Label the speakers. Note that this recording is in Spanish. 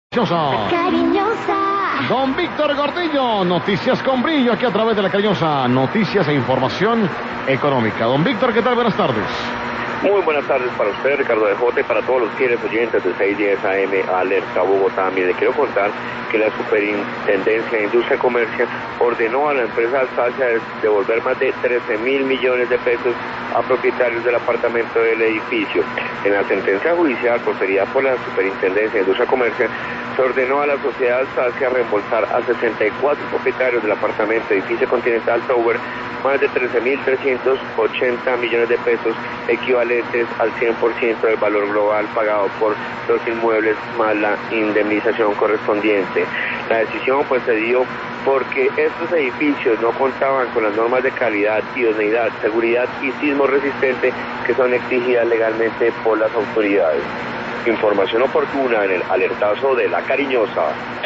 Speaker 1: Cariñosa.
Speaker 2: Don Víctor Gordillo, noticias con brillo aquí a través de La Cariñosa, noticias e información económica. Don Víctor, ¿qué tal? Buenas tardes.
Speaker 3: Muy buenas tardes para usted, Ricardo de J, y para todos los fieles oyentes de 610 AM Alerta Bogotá. Mire, le quiero contar que la Superintendencia de Industria y Comercio ordenó a la empresa Alsacia devolver más de 13.000 millones de pesos a propietarios del apartamento del edificio. En la sentencia judicial proferida por la Superintendencia de Industria y Comercio, se ordenó a la sociedad Alsacia reembolsar a 64 propietarios del apartamento edificio Continental Tower más de 13.380 millones de pesos, equivalentes al 100% del valor global pagado por los inmuebles más la indemnización correspondiente. La decisión pues se dio porque estos edificios no contaban con las normas de calidad, idoneidad, seguridad y sismo resistente que son exigidas legalmente por las autoridades. Información oportuna en el alertazo de La Cariñosa.